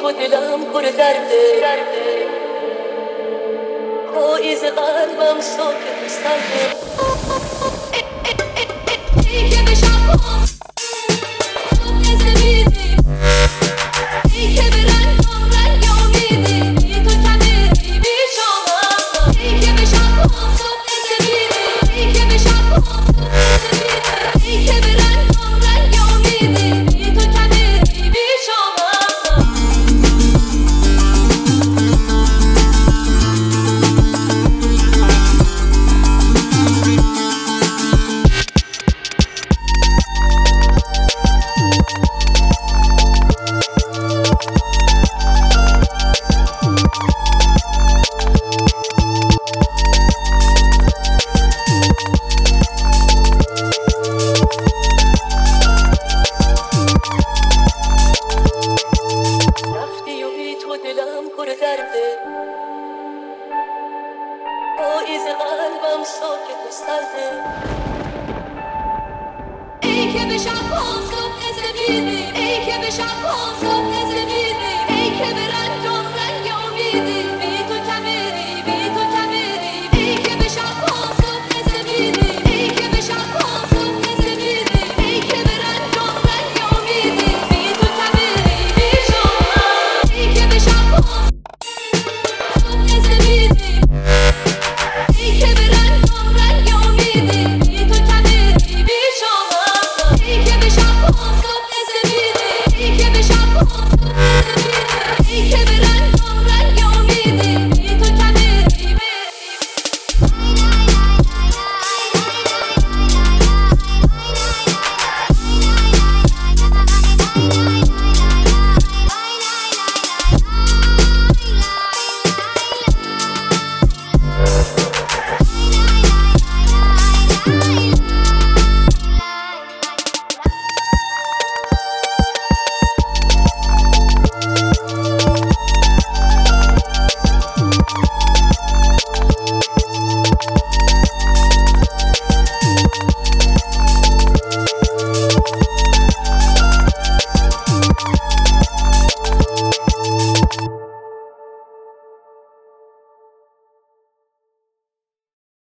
تو دلم پر درده، پاییز قلبم ساکت و سرده. ای که به شب صبح زمیدی، ای که به رنگام رنگ امیدی، بی تو کمه بی شامم. ای که به شب صبح زمیدی، ای که به شب صبح زمیدی، ای که به رنگام رنگ امیدی، بی تو کمه بی شامم. رفتی و بی تو دلم پر درده، پاییز قلبم ساکت و سرده. ای که به شب صبح زمیدی، ای که به شب